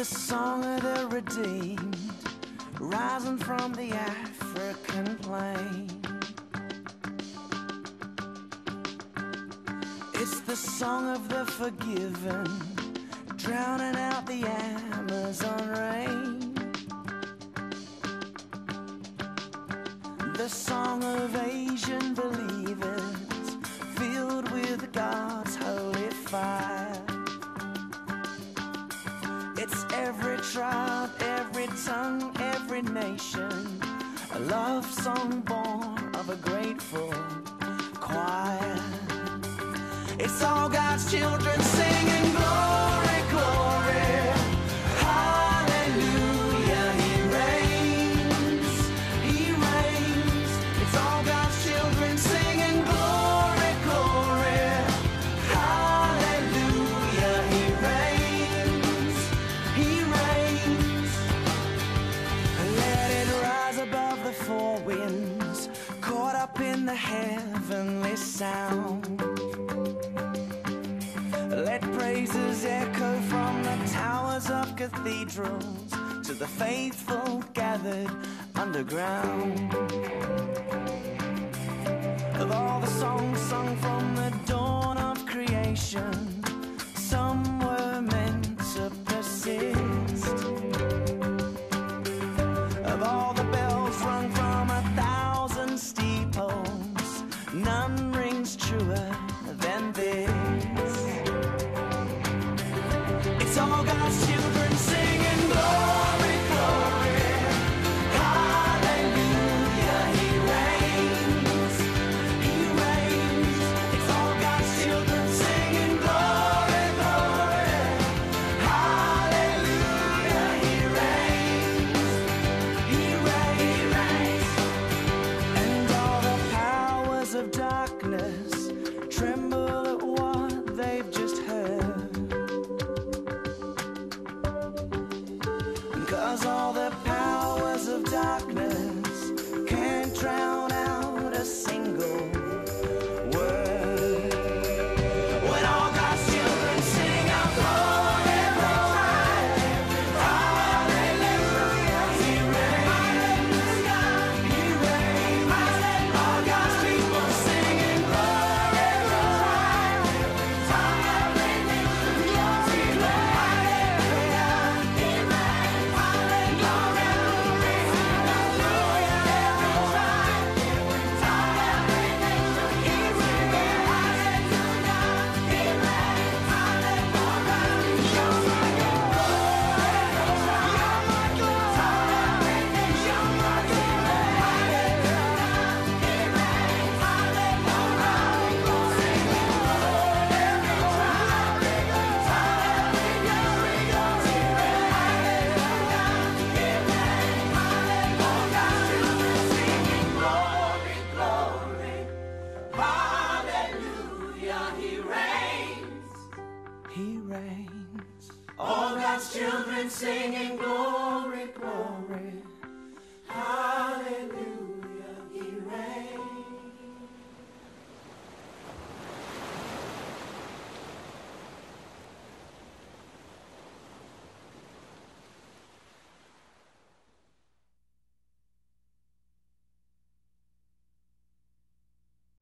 the song of the redeemed, rising from the African plain. It's the song of the forgiven, drowning out the Amazon rain. The song of Asian believers, filled with God's holy fire. It's every tribe, every tongue, every nation, a love song born of a grateful choir. It's all God's children singing glory, glory, hallelujah, He reigns, He reigns. It's all God's children singing glory, glory, hallelujah, He reigns, He reigns. Let it rise above the four winds, caught up in the heavenly sound. Let praises echo from the towers of cathedrals to the faithful gathered underground. Of all the songs sung from the dawn of creation, some were meant to persist. Of all the bells rung from 1,000 steeples, none rings truer than this. It's all God's children singing glory, glory, hallelujah, He reigns, He reigns. It's all God's children singing glory, glory, hallelujah, He reigns, He reigns. And all the powers of darkness tremble at what they've just heard. 'Cause all the powers of darkness can't drown out a single word. When all God's children sing out glory, glory, hallelujah, He reigns, He reigns. All God's people singing glory, glory, hallelujah, He reigns, He reigns. He reigns. All God's children singing